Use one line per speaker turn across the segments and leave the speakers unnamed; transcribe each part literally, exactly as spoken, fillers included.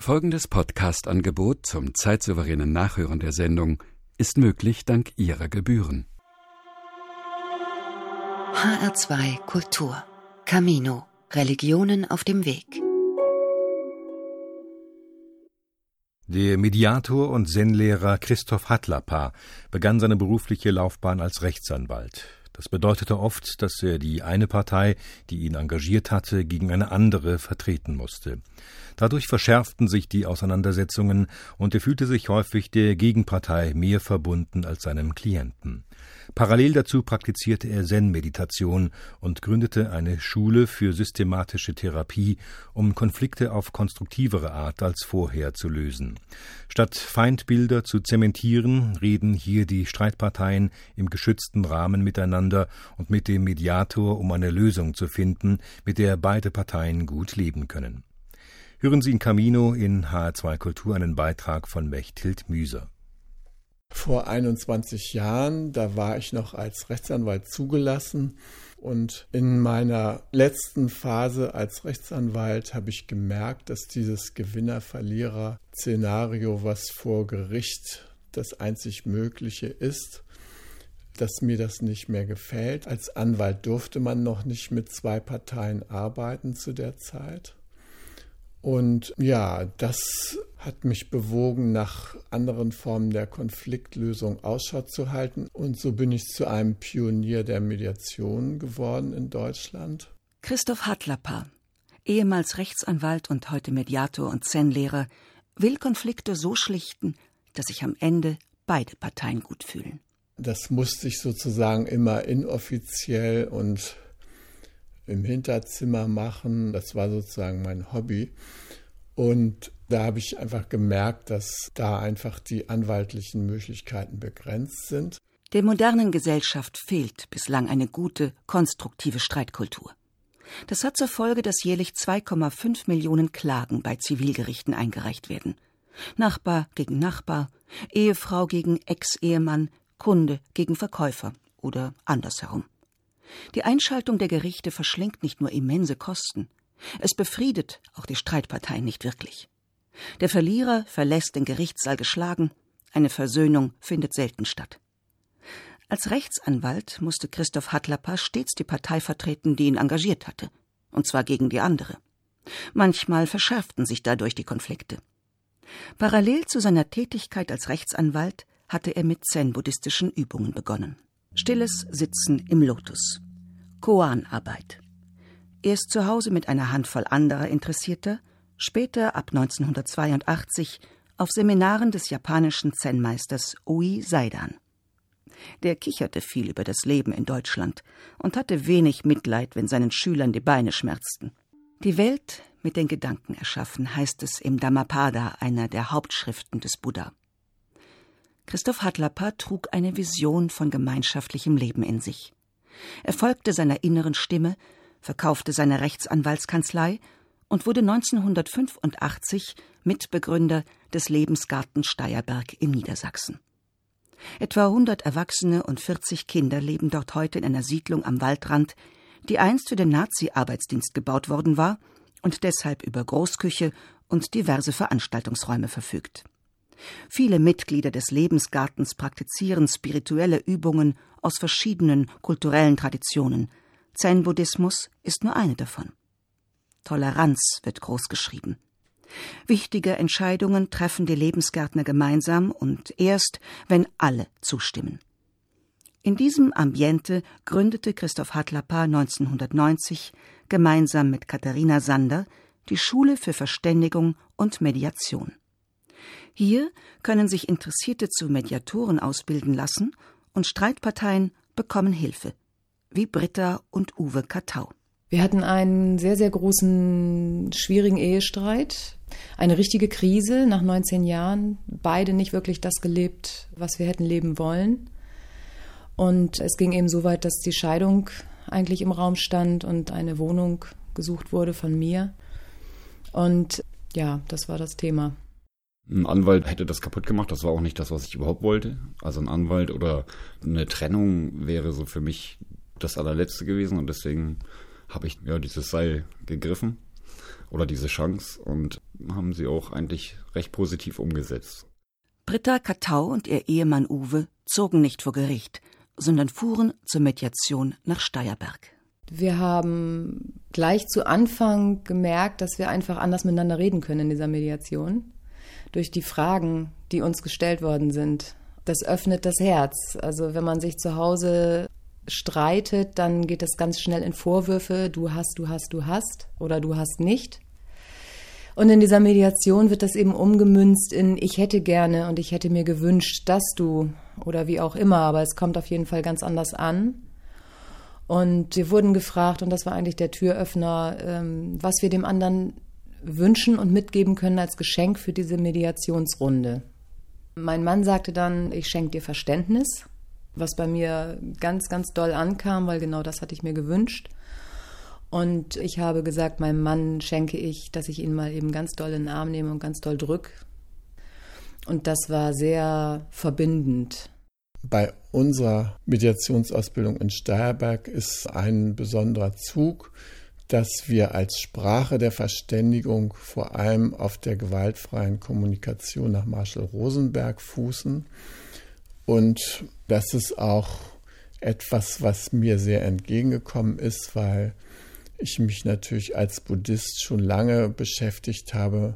Folgendes Podcast-Angebot zum zeitsouveränen Nachhören der Sendung ist möglich dank Ihrer Gebühren.
H R zwei Kultur. Camino. Religionen auf dem Weg.
Der Mediator und Zen-Lehrer Christoph Hatlapa begann seine berufliche Laufbahn als Rechtsanwalt. Das bedeutete oft, dass er die eine Partei, die ihn engagiert hatte, gegen eine andere vertreten musste. Dadurch verschärften sich die Auseinandersetzungen und er fühlte sich häufig der Gegenpartei mehr verbunden als seinem Klienten. Parallel dazu praktizierte er Zen-Meditation und gründete eine Schule für systematische Therapie, um Konflikte auf konstruktivere Art als vorher zu lösen. Statt Feindbilder zu zementieren, reden hier die Streitparteien im geschützten Rahmen miteinander und mit dem Mediator, um eine Lösung zu finden, mit der beide Parteien gut leben können. Hören Sie in Camino in H R zwei Kultur einen Beitrag von Mechthild Müser.
Vor einundzwanzig Jahren, da war ich noch als Rechtsanwalt zugelassen und in meiner letzten Phase als Rechtsanwalt habe ich gemerkt, dass dieses Gewinner-Verlierer-Szenario, was vor Gericht das einzig Mögliche ist, dass mir das nicht mehr gefällt. Als Anwalt durfte man noch nicht mit zwei Parteien arbeiten zu der Zeit. Und ja, das hat mich bewogen, nach anderen Formen der Konfliktlösung Ausschau zu halten. Und so bin ich zu einem Pionier der Mediation geworden in Deutschland.
Christoph Hatlapa, ehemals Rechtsanwalt und heute Mediator und Zen-Lehrer, will Konflikte so schlichten, dass sich am Ende beide Parteien gut fühlen.
Das musste ich sozusagen immer inoffiziell und im Hinterzimmer machen. Das war sozusagen mein Hobby. Und da habe ich einfach gemerkt, dass da einfach die anwaltlichen Möglichkeiten begrenzt sind.
Der modernen Gesellschaft fehlt bislang eine gute, konstruktive Streitkultur. Das hat zur Folge, dass jährlich zwei Komma fünf Millionen Klagen bei Zivilgerichten eingereicht werden. Nachbar gegen Nachbar, Ehefrau gegen Ex-Ehemann, Kunde gegen Verkäufer oder andersherum. Die Einschaltung der Gerichte verschlingt nicht nur immense Kosten, es befriedet auch die Streitparteien nicht wirklich. Der Verlierer verlässt den Gerichtssaal geschlagen, eine Versöhnung findet selten statt. Als Rechtsanwalt musste Christoph Hatlapa stets die Partei vertreten, die ihn engagiert hatte, und zwar gegen die andere. Manchmal verschärften sich dadurch die Konflikte. Parallel zu seiner Tätigkeit als Rechtsanwalt hatte er mit zen-buddhistischen Übungen begonnen. Stilles Sitzen im Lotus. Koan-Arbeit. Erst zu Hause mit einer Handvoll anderer Interessierter, später ab neunzehnhundertzweiundachtzig auf Seminaren des japanischen Zen-Meisters Ui Seidan. Der kicherte viel über das Leben in Deutschland und hatte wenig Mitleid, wenn seinen Schülern die Beine schmerzten. Die Welt mit den Gedanken erschaffen, heißt es im Dhammapada, einer der Hauptschriften des Buddha. Christoph Hatlapa trug eine Vision von gemeinschaftlichem Leben in sich. Er folgte seiner inneren Stimme, verkaufte seine Rechtsanwaltskanzlei und wurde neunzehnhundertfünfundachtzig Mitbegründer des Lebensgarten Steierberg in Niedersachsen. Etwa hundert Erwachsene und vierzig Kinder leben dort heute in einer Siedlung am Waldrand, die einst für den Nazi-Arbeitsdienst gebaut worden war und deshalb über Großküche und diverse Veranstaltungsräume verfügt. Viele Mitglieder des Lebensgartens praktizieren spirituelle Übungen aus verschiedenen kulturellen Traditionen. Zen-Buddhismus ist nur eine davon. Toleranz wird großgeschrieben. Wichtige Entscheidungen treffen die Lebensgärtner gemeinsam und erst, wenn alle zustimmen. In diesem Ambiente gründete Christoph Hatlapa neunzehnhundertneunzig gemeinsam mit Katharina Sander die Schule für Verständigung und Mediation. Hier können sich Interessierte zu Mediatoren ausbilden lassen und Streitparteien bekommen Hilfe, wie Britta und Uwe Katau.
Wir hatten einen sehr, sehr großen, schwierigen Ehestreit, eine richtige Krise nach neunzehn Jahren, beide nicht wirklich das gelebt, was wir hätten leben wollen. Und es ging eben so weit, dass die Scheidung eigentlich im Raum stand und eine Wohnung gesucht wurde von mir. Und ja, das war das Thema.
Ein Anwalt hätte das kaputt gemacht, das war auch nicht das, was ich überhaupt wollte. Also ein Anwalt oder eine Trennung wäre so für mich das allerletzte gewesen und deswegen habe ich ja dieses Seil gegriffen oder diese Chance und haben sie auch eigentlich recht positiv umgesetzt.
Britta Katau und ihr Ehemann Uwe zogen nicht vor Gericht, sondern fuhren zur Mediation nach Steyerberg.
Wir haben gleich zu Anfang gemerkt, dass wir einfach anders miteinander reden können in dieser Mediation. Durch die Fragen, die uns gestellt worden sind. Das öffnet das Herz. Also wenn man sich zu Hause streitet, dann geht das ganz schnell in Vorwürfe. Du hast, du hast, du hast oder du hast nicht. Und in dieser Mediation wird das eben umgemünzt in ich hätte gerne und ich hätte mir gewünscht, dass du oder wie auch immer. Aber es kommt auf jeden Fall ganz anders an. Und wir wurden gefragt, und das war eigentlich der Türöffner, was wir dem anderen wünschen und mitgeben können als Geschenk für diese Mediationsrunde. Mein Mann sagte dann, ich schenke dir Verständnis, was bei mir ganz, ganz doll ankam, weil genau das hatte ich mir gewünscht. Und ich habe gesagt, meinem Mann schenke ich, dass ich ihn mal eben ganz doll in den Arm nehme und ganz doll drücke. Und das war sehr verbindend.
Bei unserer Mediationsausbildung in Steyerberg ist ein besonderer Zug, dass wir als Sprache der Verständigung vor allem auf der gewaltfreien Kommunikation nach Marshall Rosenberg fußen. Und das ist auch etwas, was mir sehr entgegengekommen ist, weil ich mich natürlich als Buddhist schon lange beschäftigt habe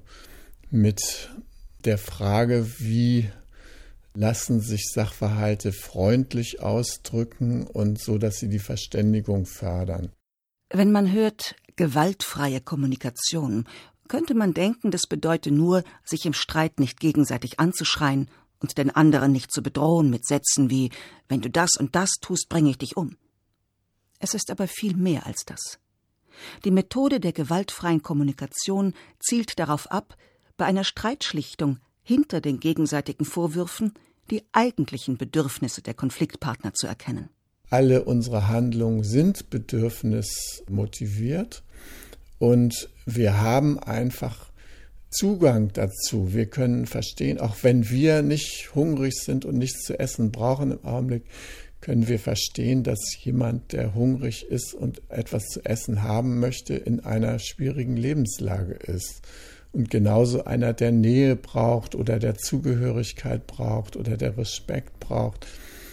mit der Frage, wie lassen sich Sachverhalte freundlich ausdrücken und so, dass sie die Verständigung fördern.
Wenn man hört, gewaltfreie Kommunikation, könnte man denken, das bedeute nur, sich im Streit nicht gegenseitig anzuschreien und den anderen nicht zu bedrohen mit Sätzen wie, wenn du das und das tust, bringe ich dich um. Es ist aber viel mehr als das. Die Methode der gewaltfreien Kommunikation zielt darauf ab, bei einer Streitschlichtung hinter den gegenseitigen Vorwürfen die eigentlichen Bedürfnisse der Konfliktpartner zu erkennen.
Alle unsere Handlungen sind bedürfnismotiviert und wir haben einfach Zugang dazu. Wir können verstehen, auch wenn wir nicht hungrig sind und nichts zu essen brauchen im Augenblick, können wir verstehen, dass jemand, der hungrig ist und etwas zu essen haben möchte, in einer schwierigen Lebenslage ist. Und genauso einer, der Nähe braucht oder der Zugehörigkeit braucht oder der Respekt braucht.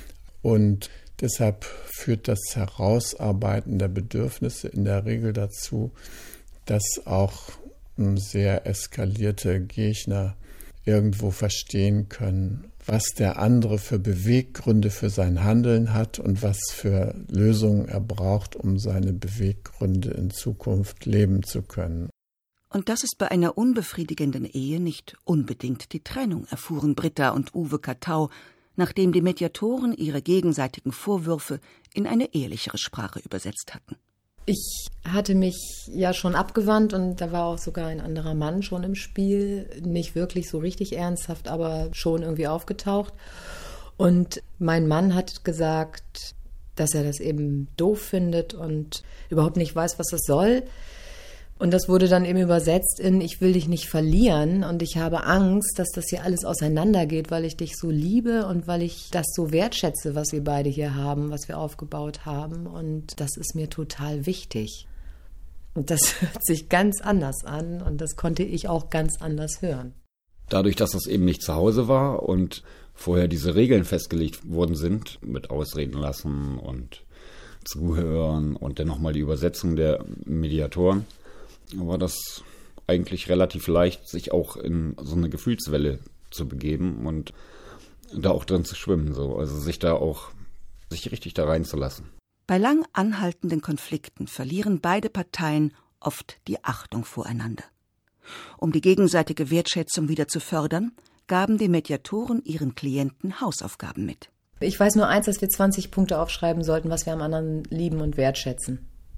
Und deshalb führt das Herausarbeiten der Bedürfnisse in der Regel dazu, dass auch sehr eskalierte Gegner irgendwo verstehen können, was der andere für Beweggründe für sein Handeln hat und was für Lösungen er braucht, um seine Beweggründe in Zukunft leben zu können.
Und das ist bei einer unbefriedigenden Ehe nicht unbedingt die Trennung, erfuhren Britta und Uwe Katau, nachdem die Mediatoren ihre gegenseitigen Vorwürfe in eine ehrlichere Sprache übersetzt hatten.
Ich hatte mich ja schon abgewandt und da war auch sogar ein anderer Mann schon im Spiel. Nicht wirklich so richtig ernsthaft, aber schon irgendwie aufgetaucht. Und mein Mann hat gesagt, dass er das eben doof findet und überhaupt nicht weiß, was das soll. Und das wurde dann eben übersetzt in, ich will dich nicht verlieren und ich habe Angst, dass das hier alles auseinandergeht, weil ich dich so liebe und weil ich das so wertschätze, was wir beide hier haben, was wir aufgebaut haben. Und das ist mir total wichtig. Und das hört sich ganz anders an und das konnte ich auch ganz anders hören.
Dadurch, dass das eben nicht zu Hause war und vorher diese Regeln festgelegt worden sind, mit Ausreden lassen und Zuhören und dann nochmal die Übersetzung der Mediatoren, war das eigentlich relativ leicht, sich auch in so eine Gefühlswelle zu begeben und da auch drin zu schwimmen, so. Also sich da auch, sich richtig da reinzulassen.
Bei lang anhaltenden Konflikten verlieren beide Parteien oft die Achtung voreinander. Um die gegenseitige Wertschätzung wieder zu fördern, gaben die Mediatoren ihren Klienten Hausaufgaben mit.
Ich weiß nur eins, dass wir zwanzig Punkte aufschreiben sollten, was wir am anderen lieben und wertschätzen.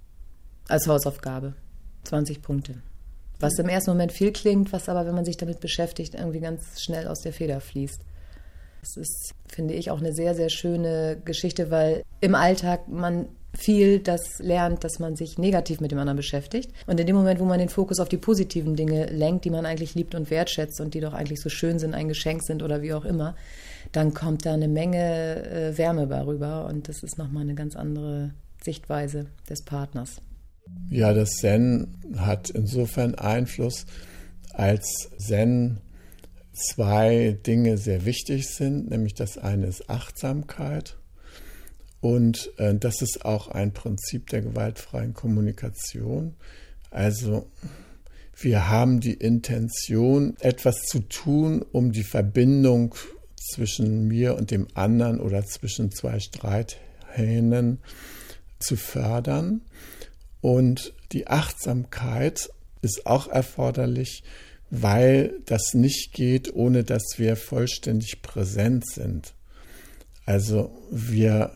Als Hausaufgabe. zwanzig Punkte. Was im ersten Moment viel klingt, was aber, wenn man sich damit beschäftigt, irgendwie ganz schnell aus der Feder fließt. Das ist, finde ich, auch eine sehr, sehr schöne Geschichte, weil im Alltag man viel das lernt, dass man sich negativ mit dem anderen beschäftigt. Und in dem Moment, wo man den Fokus auf die positiven Dinge lenkt, die man eigentlich liebt und wertschätzt und die doch eigentlich so schön sind, ein Geschenk sind oder wie auch immer, dann kommt da eine Menge äh, Wärme bei rüber und das ist nochmal eine ganz andere Sichtweise des Partners.
Ja, das Zen hat insofern Einfluss, als Zen zwei Dinge sehr wichtig sind, nämlich das eine ist Achtsamkeit und äh, das ist auch ein Prinzip der gewaltfreien Kommunikation. Also wir haben die Intention, etwas zu tun, um die Verbindung zwischen mir und dem anderen oder zwischen zwei Streithähnen zu fördern. Und die Achtsamkeit ist auch erforderlich, weil das nicht geht, ohne dass wir vollständig präsent sind. Also wir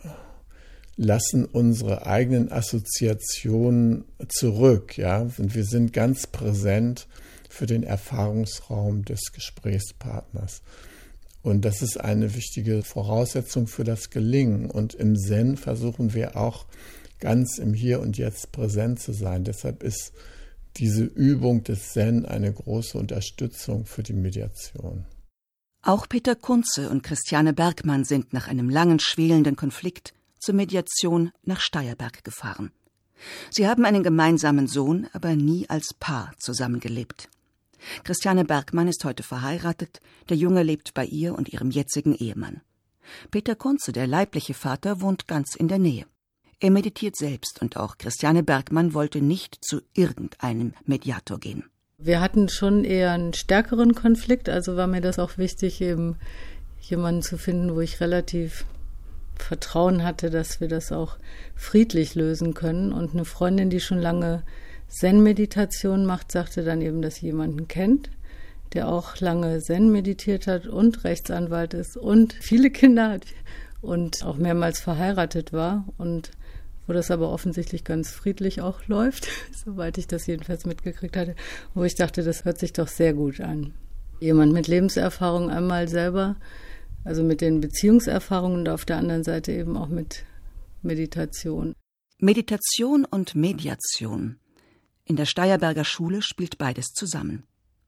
lassen unsere eigenen Assoziationen zurück, ja, und wir sind ganz präsent für den Erfahrungsraum des Gesprächspartners. Und das ist eine wichtige Voraussetzung für das Gelingen. Und im Zen versuchen wir auch ganz im Hier und Jetzt präsent zu sein. Deshalb ist diese Übung des Zen eine große Unterstützung für die Mediation.
Auch Peter Kunze und Christiane Bergmann sind nach einem langen, schwelenden Konflikt zur Mediation nach Steyerberg gefahren. Sie haben einen gemeinsamen Sohn, aber nie als Paar zusammengelebt. Christiane Bergmann ist heute verheiratet, der Junge lebt bei ihr und ihrem jetzigen Ehemann. Peter Kunze, der leibliche Vater, wohnt ganz in der Nähe. Er meditiert selbst und auch Christiane Bergmann wollte nicht zu irgendeinem Mediator gehen.
Wir hatten schon eher einen stärkeren Konflikt, also war mir das auch wichtig, eben jemanden zu finden, wo ich relativ Vertrauen hatte, dass wir das auch friedlich lösen können. Und eine Freundin, die schon lange Zen-Meditation macht, sagte dann eben, dass sie jemanden kennt, der auch lange Zen meditiert hat und Rechtsanwalt ist und viele Kinder hat und auch mehrmals verheiratet war und wo das aber offensichtlich ganz friedlich auch läuft, soweit ich das jedenfalls mitgekriegt hatte, wo ich dachte, das hört sich doch sehr gut an. Jemand mit Lebenserfahrung einmal selber, also mit den Beziehungserfahrungen und auf der anderen Seite eben auch mit Meditation.
Meditation und Mediation. In der Steyerberger Schule spielt beides zusammen.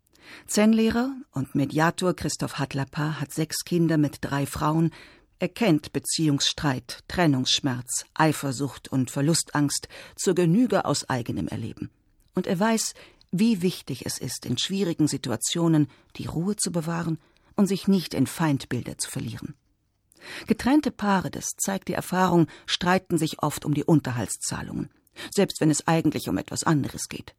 Zen-Lehrer und Mediator Christoph Hatlapa hat sechs Kinder mit drei Frauen. Er kennt Beziehungsstreit, Trennungsschmerz, Eifersucht und Verlustangst zur Genüge aus eigenem Erleben. Und er weiß, wie wichtig es ist, in schwierigen Situationen die Ruhe zu bewahren und sich nicht in Feindbilder zu verlieren. Getrennte Paare, das zeigt die Erfahrung, streiten sich oft um die Unterhaltszahlungen, selbst wenn es eigentlich um etwas anderes geht.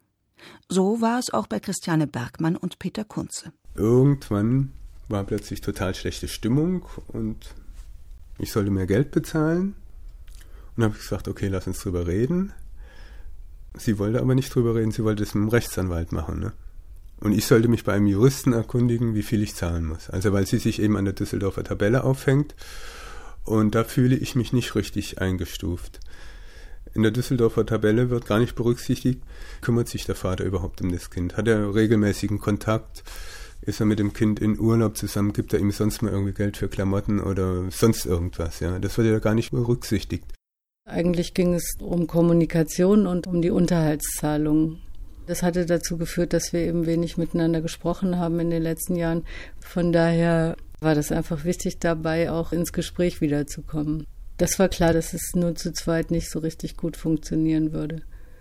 So war es auch bei Christiane Bergmann und Peter Kunze.
Irgendwann war plötzlich total schlechte Stimmung und ich sollte mehr Geld bezahlen. Und dann habe ich gesagt, okay, lass uns drüber reden. Sie wollte aber nicht drüber reden, sie wollte es mit einem Rechtsanwalt machen, ne? Und ich sollte mich bei einem Juristen erkundigen, wie viel ich zahlen muss. Also weil sie sich eben an der Düsseldorfer Tabelle aufhängt. Und da fühle ich mich nicht richtig eingestuft. In der Düsseldorfer Tabelle wird gar nicht berücksichtigt, kümmert sich der Vater überhaupt um das Kind? Hat er regelmäßigen Kontakt? Ist er mit dem Kind in Urlaub zusammen? Gibt er ihm sonst mal irgendwie Geld für Klamotten oder sonst irgendwas? Ja, das wird ja gar nicht berücksichtigt.
Eigentlich ging es um Kommunikation und um die Unterhaltszahlungen. Das hatte dazu geführt, dass wir eben wenig miteinander gesprochen haben in den letzten Jahren. Von daher war das einfach wichtig, dabei auch ins Gespräch wiederzukommen. Das war klar, dass es nur zu zweit nicht so richtig gut funktionieren würde.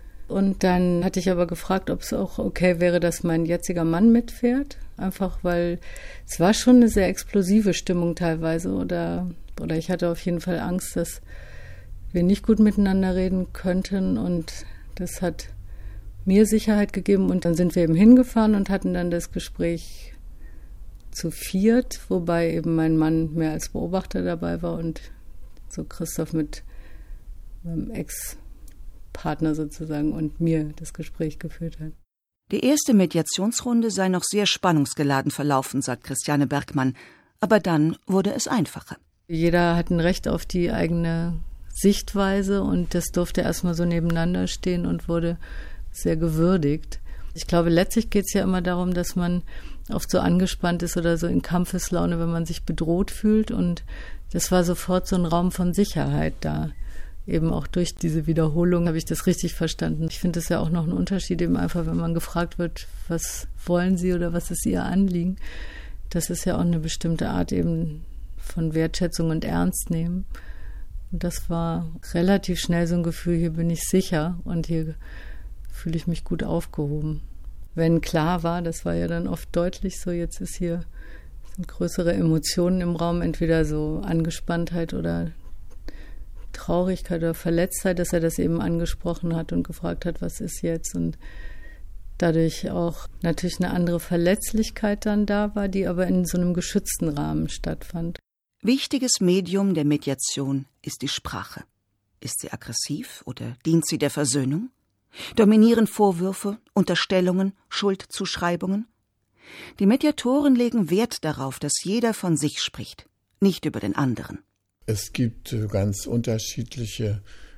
Und dann hatte ich aber gefragt, ob es auch okay wäre, dass mein jetziger Mann mitfährt. Einfach weil es war schon eine sehr explosive Stimmung teilweise. Oder, oder ich hatte auf jeden Fall Angst, dass wir nicht gut miteinander reden könnten. Und das hat mir Sicherheit gegeben. Und dann sind wir eben hingefahren und hatten dann das Gespräch zu viert, wobei eben mein Mann mehr als Beobachter dabei war und so Christoph mit meinem Ex-Partner sozusagen und mir das Gespräch geführt hat.
Die erste Mediationsrunde sei noch sehr spannungsgeladen verlaufen, sagt Christiane Bergmann. Aber dann wurde es einfacher.
Jeder hat ein Recht auf die eigene Sichtweise und das durfte erstmal so nebeneinander stehen und wurde sehr gewürdigt. Ich glaube, letztlich geht es ja immer darum, dass man oft so angespannt ist oder so in Kampfeslaune, wenn man sich bedroht fühlt. Und das war sofort so ein Raum von Sicherheit da. Eben auch durch diese Wiederholung habe ich das richtig verstanden. Ich finde es ja auch noch ein Unterschied, eben einfach, wenn man gefragt wird, was wollen Sie oder was ist Ihr Anliegen. Das ist ja auch eine bestimmte Art eben von Wertschätzung und Ernst nehmen. Und das war relativ schnell so ein Gefühl, hier bin ich sicher und hier fühle ich mich gut aufgehoben. Wenn klar war, das war ja dann oft deutlich so, jetzt ist hier sind größere Emotionen im Raum, entweder so Angespanntheit oder Traurigkeit oder Verletztheit, dass er das eben angesprochen hat und gefragt hat, was ist jetzt, und dadurch auch natürlich eine andere Verletzlichkeit dann da war, die aber in so einem geschützten Rahmen stattfand.
Wichtiges Medium der Mediation ist die Sprache. Ist sie aggressiv oder dient sie der Versöhnung? Dominieren Vorwürfe, Unterstellungen, Schuldzuschreibungen? Die Mediatoren legen Wert darauf, dass jeder von sich spricht, nicht über den anderen.
Es gibt ganz unterschiedliche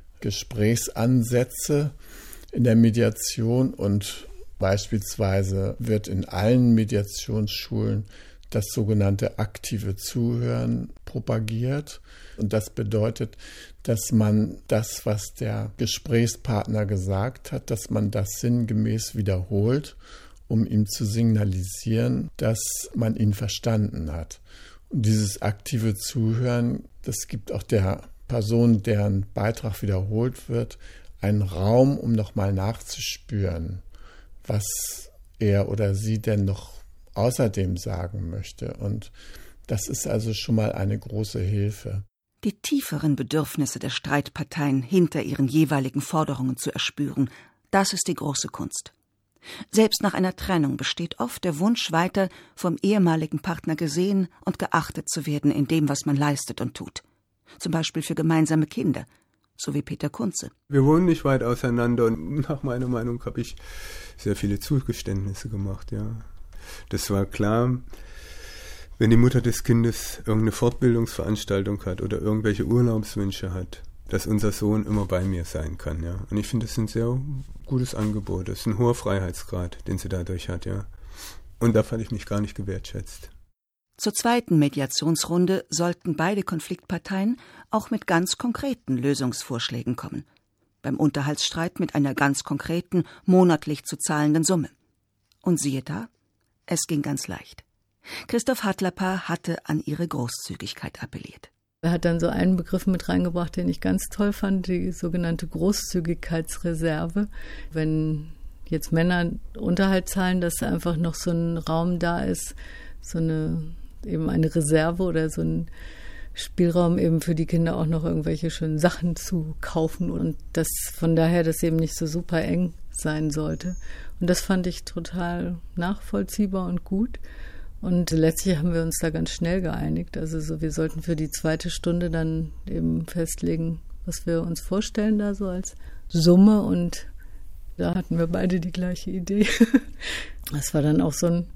Gesprächsansätze in der Mediation und beispielsweise wird in allen Mediationsschulen das sogenannte aktive Zuhören propagiert. Und das bedeutet, dass man das, was der Gesprächspartner gesagt hat, dass man das sinngemäß wiederholt, um ihm zu signalisieren, dass man ihn verstanden hat. Und dieses aktive Zuhören, das gibt auch der Person, deren Beitrag wiederholt wird, einen Raum, um nochmal nachzuspüren, was er oder sie denn noch außerdem sagen möchte. Und das ist also schon mal eine große Hilfe.
Die tieferen Bedürfnisse der Streitparteien hinter ihren jeweiligen Forderungen zu erspüren, das ist die große Kunst. Selbst nach einer Trennung besteht oft der Wunsch, weiter vom ehemaligen Partner gesehen und geachtet zu werden in dem, was man leistet und tut. Zum Beispiel für gemeinsame Kinder, so wie Peter Kunze.
Wir wohnen nicht weit auseinander und nach meiner Meinung habe ich sehr viele Zugeständnisse gemacht, ja. Das war klar, wenn die Mutter des Kindes irgendeine Fortbildungsveranstaltung hat oder irgendwelche Urlaubswünsche hat, dass unser Sohn immer bei mir sein kann, ja. Und ich finde, das ist ein sehr gutes Angebot. Das ist ein hoher Freiheitsgrad, den sie dadurch hat, ja. Und da fand ich mich gar nicht gewertschätzt.
Zur zweiten Mediationsrunde sollten beide Konfliktparteien auch mit ganz konkreten Lösungsvorschlägen kommen. Beim Unterhaltsstreit mit einer ganz konkreten, monatlich zu zahlenden Summe. Und siehe da, es ging ganz leicht. Christoph Hatlapa hatte an ihre Großzügigkeit appelliert.
Er hat dann so einen Begriff mit reingebracht, den ich ganz toll fand, die sogenannte Großzügigkeitsreserve. Wenn jetzt Männer Unterhalt zahlen, dass einfach noch so ein Raum da ist, so eine eben eine Reserve oder so ein Spielraum eben für die Kinder auch noch irgendwelche schönen Sachen zu kaufen und das von daher das eben nicht so super eng sein sollte. Und das fand ich total nachvollziehbar und gut. Und letztlich haben wir uns da ganz schnell geeinigt. Also so, wir sollten für die zweite Stunde dann eben festlegen, was wir uns vorstellen da so als Summe. Und da hatten wir beide die gleiche Idee. Das war dann auch so ein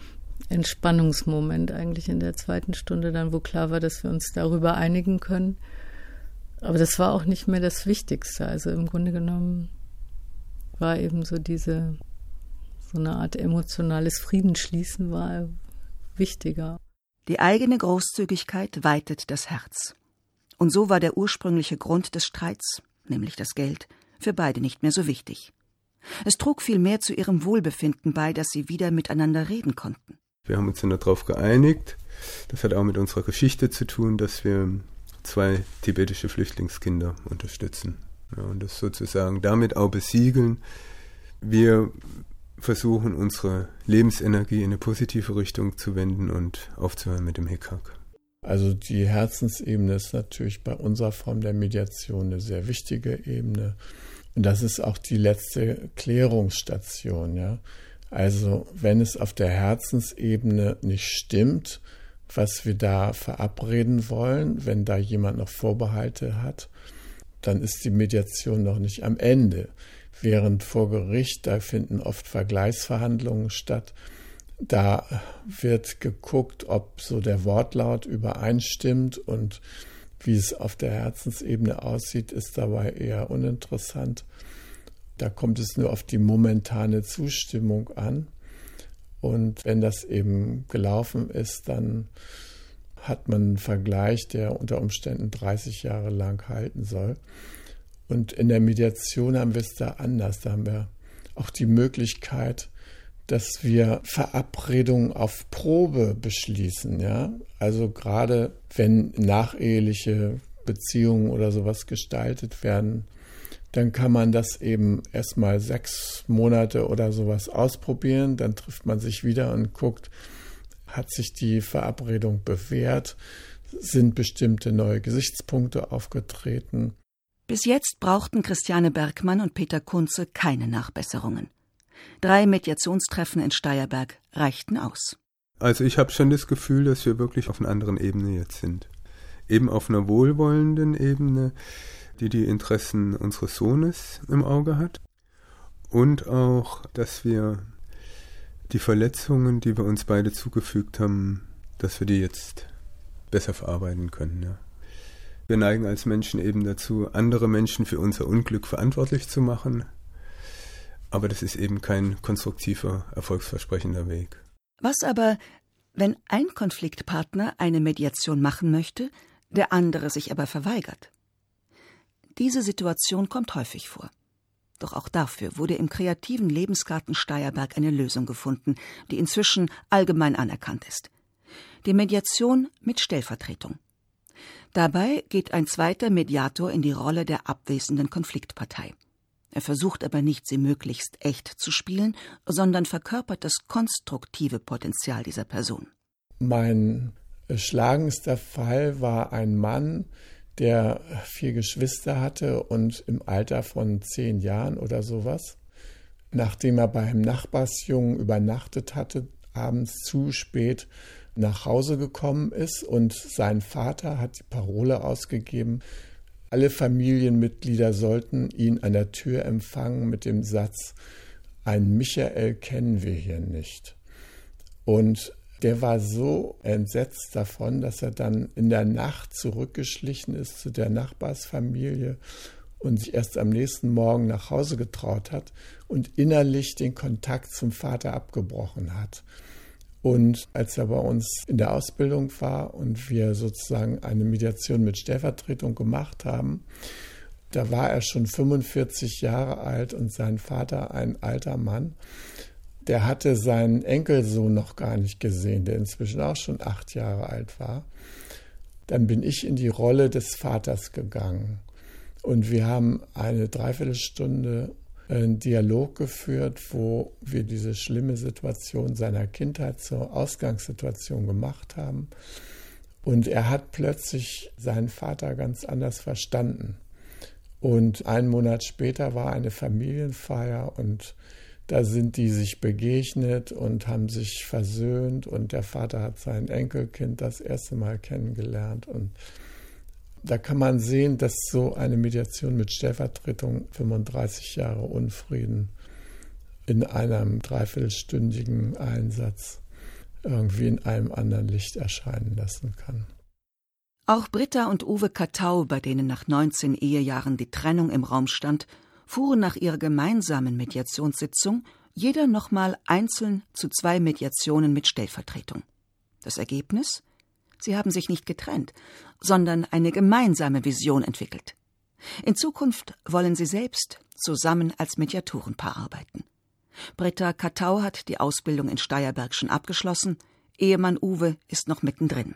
Entspannungsmoment eigentlich in der zweiten Stunde dann, wo klar war, dass wir uns darüber einigen können. Aber das war auch nicht mehr das Wichtigste. Also im Grunde genommen war eben so diese, so eine Art emotionales Friedensschließen war wichtiger.
Die eigene Großzügigkeit weitet das Herz. Und so war der ursprüngliche Grund des Streits, nämlich das Geld, für beide nicht mehr so wichtig. Es trug vielmehr zu ihrem Wohlbefinden bei, dass sie wieder miteinander reden konnten.
Wir haben uns dann darauf geeinigt, das hat auch mit unserer Geschichte zu tun, dass wir zwei tibetische Flüchtlingskinder unterstützen. Ja, und das sozusagen damit auch besiegeln. Wir versuchen, unsere Lebensenergie in eine positive Richtung zu wenden und aufzuhören mit dem Hickhack.
Also die Herzensebene ist natürlich bei unserer Form der Mediation eine sehr wichtige Ebene. Und das ist auch die letzte Klärungsstation, ja. Also wenn es auf der Herzensebene nicht stimmt, was wir da verabreden wollen, wenn da jemand noch Vorbehalte hat, dann ist die Mediation noch nicht am Ende. Während vor Gericht, da finden oft Vergleichsverhandlungen statt, da wird geguckt, ob so der Wortlaut übereinstimmt und wie es auf der Herzensebene aussieht, ist dabei eher uninteressant. Da kommt es nur auf die momentane Zustimmung an. Und wenn das eben gelaufen ist, dann hat man einen Vergleich, der unter Umständen dreißig Jahre lang halten soll. Und in der Mediation haben wir es da anders. Da haben wir auch die Möglichkeit, dass wir Verabredungen auf Probe beschließen. Ja? Also gerade wenn nacheheliche Beziehungen oder sowas gestaltet werden, dann kann man das eben erstmal sechs Monate oder sowas ausprobieren. Dann trifft man sich wieder und guckt, hat sich die Verabredung bewährt? Sind bestimmte neue Gesichtspunkte aufgetreten?
Bis jetzt brauchten Christiane Bergmann und Peter Kunze keine Nachbesserungen. Drei Mediationstreffen in Steyerberg reichten aus.
Also ich habe schon das Gefühl, dass wir wirklich auf einer anderen Ebene jetzt sind. Eben auf einer wohlwollenden Ebene, die die Interessen unseres Sohnes im Auge hat. Und auch, dass wir die Verletzungen, die wir uns beide zugefügt haben, dass wir die jetzt besser verarbeiten können. Ja. Wir neigen als Menschen eben dazu, andere Menschen für unser Unglück verantwortlich zu machen. Aber das ist eben kein konstruktiver, erfolgsversprechender Weg.
Was aber, wenn ein Konfliktpartner eine Mediation machen möchte, der andere sich aber verweigert? Diese Situation kommt häufig vor. Doch auch dafür wurde im kreativen Lebensgarten Steyerberg eine Lösung gefunden, die inzwischen allgemein anerkannt ist. Die Mediation mit Stellvertretung. Dabei geht ein zweiter Mediator in die Rolle der abwesenden Konfliktpartei. Er versucht aber nicht, sie möglichst echt zu spielen, sondern verkörpert das konstruktive Potenzial dieser Person.
Mein schlagendster Fall war ein Mann, der vier Geschwister hatte und im Alter von zehn Jahren oder sowas, nachdem er bei einem Nachbarsjungen übernachtet hatte, abends zu spät nach Hause gekommen ist und sein Vater hat die Parole ausgegeben, alle Familienmitglieder sollten ihn an der Tür empfangen mit dem Satz, einen Michael kennen wir hier nicht. Und der war so entsetzt davon, dass er dann in der Nacht zurückgeschlichen ist zu der Nachbarsfamilie und sich erst am nächsten Morgen nach Hause getraut hat und innerlich den Kontakt zum Vater abgebrochen hat. Und als er bei uns in der Ausbildung war und wir sozusagen eine Mediation mit Stellvertretung gemacht haben, da war er schon fünfundvierzig Jahre alt und sein Vater ein alter Mann. Der hatte seinen Enkelsohn noch gar nicht gesehen, der inzwischen auch schon acht Jahre alt war. Dann bin ich in die Rolle des Vaters gegangen. Und wir haben eine Dreiviertelstunde einen Dialog geführt, wo wir diese schlimme Situation seiner Kindheit zur Ausgangssituation gemacht haben. Und er hat plötzlich seinen Vater ganz anders verstanden. Und einen Monat später war eine Familienfeier und da sind die sich begegnet und haben sich versöhnt und der Vater hat sein Enkelkind das erste Mal kennengelernt. Und da kann man sehen, dass so eine Mediation mit Stellvertretung fünfunddreißig Jahre Unfrieden in einem dreiviertelstündigen Einsatz irgendwie in einem anderen Licht erscheinen lassen kann.
Auch Britta und Uwe Kattau, bei denen nach neunzehn Ehejahren die Trennung im Raum stand, fuhren nach ihrer gemeinsamen Mediationssitzung jeder nochmal einzeln zu zwei Mediationen mit Stellvertretung. Das Ergebnis? Sie haben sich nicht getrennt, sondern eine gemeinsame Vision entwickelt. In Zukunft wollen sie selbst zusammen als Mediatorenpaar arbeiten. Britta Kattau hat die Ausbildung in Steyerberg schon abgeschlossen, Ehemann Uwe ist noch mittendrin.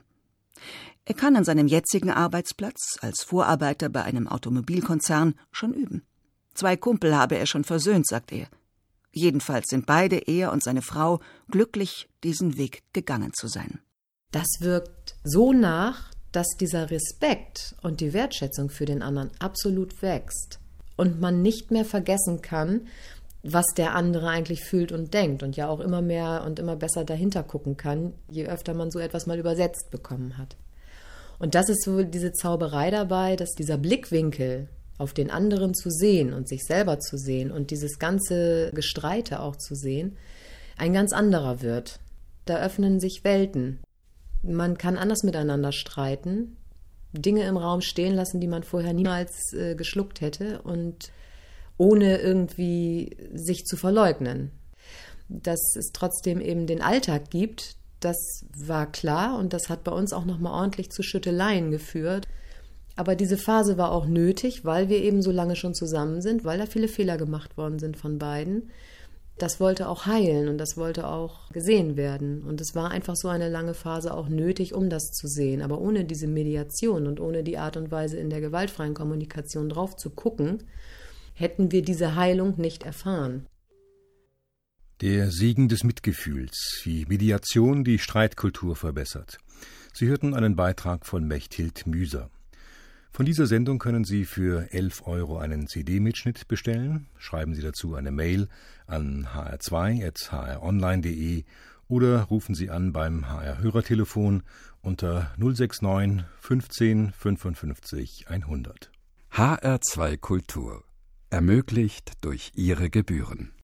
Er kann an seinem jetzigen Arbeitsplatz als Vorarbeiter bei einem Automobilkonzern schon üben. Zwei Kumpel habe er schon versöhnt, sagt er. Jedenfalls sind beide, er und seine Frau, glücklich, diesen Weg gegangen zu sein.
Das wirkt so nach, dass dieser Respekt und die Wertschätzung für den anderen absolut wächst und man nicht mehr vergessen kann, was der andere eigentlich fühlt und denkt und ja auch immer mehr und immer besser dahinter gucken kann, je öfter man so etwas mal übersetzt bekommen hat. Und das ist so diese Zauberei dabei, dass dieser Blickwinkel auf den anderen zu sehen und sich selber zu sehen und dieses ganze Gestreite auch zu sehen, ein ganz anderer wird. Da öffnen sich Welten. Man kann anders miteinander streiten, Dinge im Raum stehen lassen, die man vorher niemals äh, geschluckt hätte und ohne irgendwie sich zu verleugnen. Dass es trotzdem eben den Alltag gibt, das war klar und das hat bei uns auch nochmal ordentlich zu Schütteleien geführt. Aber diese Phase war auch nötig, weil wir eben so lange schon zusammen sind, weil da viele Fehler gemacht worden sind von beiden. Das wollte auch heilen und das wollte auch gesehen werden. Und es war einfach so eine lange Phase auch nötig, um das zu sehen. Aber ohne diese Mediation und ohne die Art und Weise in der gewaltfreien Kommunikation drauf zu gucken,
hätten wir diese Heilung nicht erfahren.
Der Segen des Mitgefühls, wie Mediation die Streitkultur verbessert. Sie hörten einen Beitrag von Mechthild Müser. Von dieser Sendung können Sie für elf Euro einen C D-Mitschnitt bestellen. Schreiben Sie dazu eine Mail an h r zwei at h r online punkt d e oder rufen Sie an beim H R-Hörertelefon unter null sechs neun fünfzehn fünfundfünfzig hundert.
H R zwei Kultur. Ermöglicht durch Ihre Gebühren.